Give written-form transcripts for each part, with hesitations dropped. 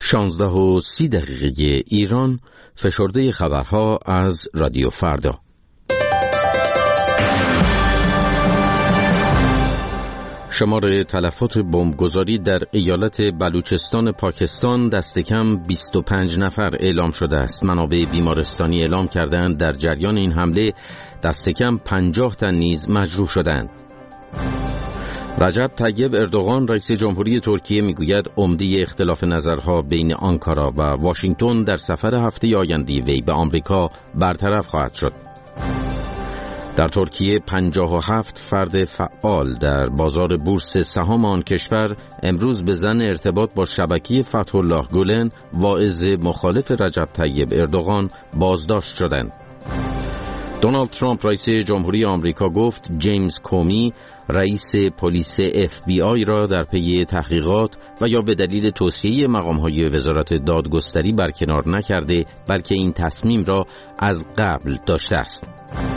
16:30 ایران، فشرده خبرها از رادیو فردا. شمار تلفات بمبگذاری در ایالت بلوچستان پاکستان دست کم 25 نفر اعلام شده است. منابع بیمارستانی اعلام کردند در جریان این حمله دست کم 50 تن نیز مجروح شدند. رجب طیب اردوغان رئیس جمهوری ترکیه میگوید عمده اختلاف نظرها بین آنکارا و واشنگتن در سفر هفته آینده وی به آمریکا برطرف خواهد شد. در ترکیه 57 فرد فعال در بازار بورس سهام آن کشور امروز به ظن ارتباط با شبکه فتح الله گولن واعظ مخالف رجب طیب اردوغان بازداشت شدند. دونالد ترامپ رئیس جمهوری آمریکا گفت جیمز کومی رئیس پلیس FBI را در پی تحقیقات و یا به دلیل توصیه مقام‌های وزارت دادگستری برکنار نکرده، بلکه این تصمیم را از قبل داشته است.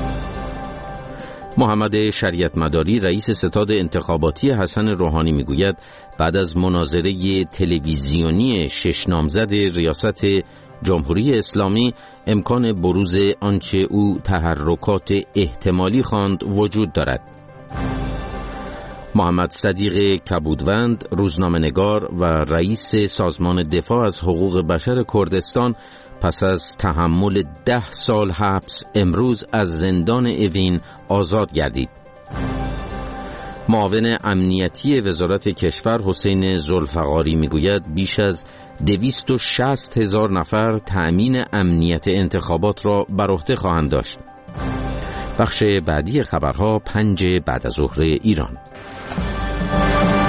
محمد شریعت مداری رئیس ستاد انتخاباتی حسن روحانی میگوید بعد از مناظره تلویزیونی 6 نامزد ریاست جمهوری اسلامی امکان بروز آنچه او تحرکات احتمالی خواند وجود دارد. محمد صدیق کبودوند روزنامه‌نگار و رئیس سازمان دفاع از حقوق بشر کردستان پس از تحمل 10 سال حبس امروز از زندان اوین آزاد گردید. معاون امنیتی وزارت کشور حسین ذوالفقاری میگوید بیش از 260,000 نفر تأمین امنیت انتخابات را بر عهده خواهند داشت. بخش بعدی خبرها 5 بعد از ظهر ایران.